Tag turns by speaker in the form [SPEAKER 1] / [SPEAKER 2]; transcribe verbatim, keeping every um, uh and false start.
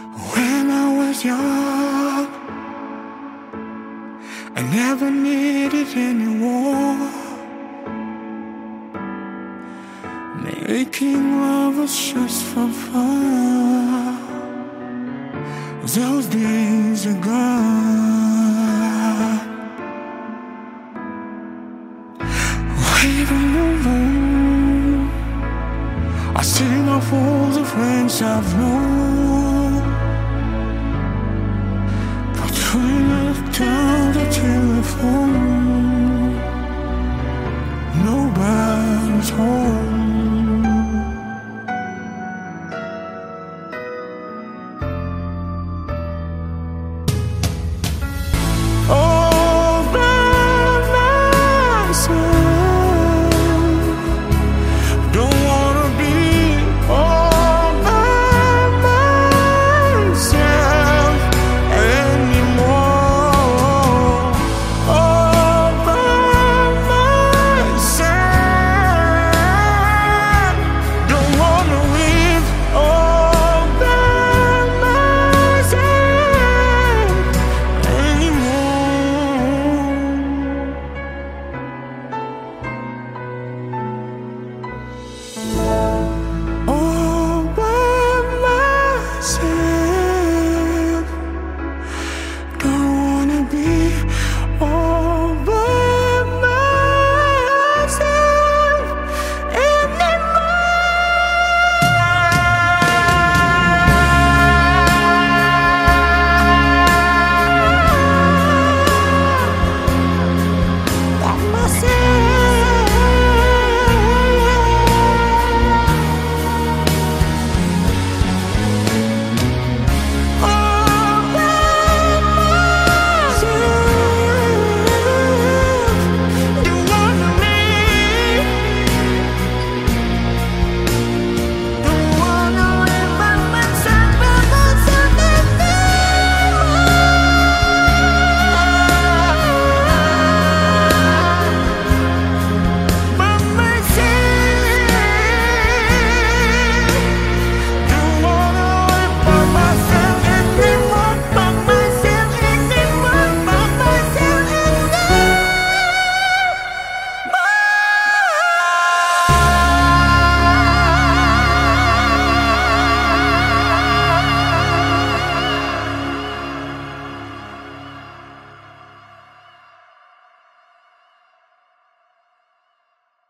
[SPEAKER 1] When I was young, I never needed anyone. Making love was just for fun. Those days are gone. Waiting alone, I see my all the friends I've known. But when I down the telephone, nobody's home.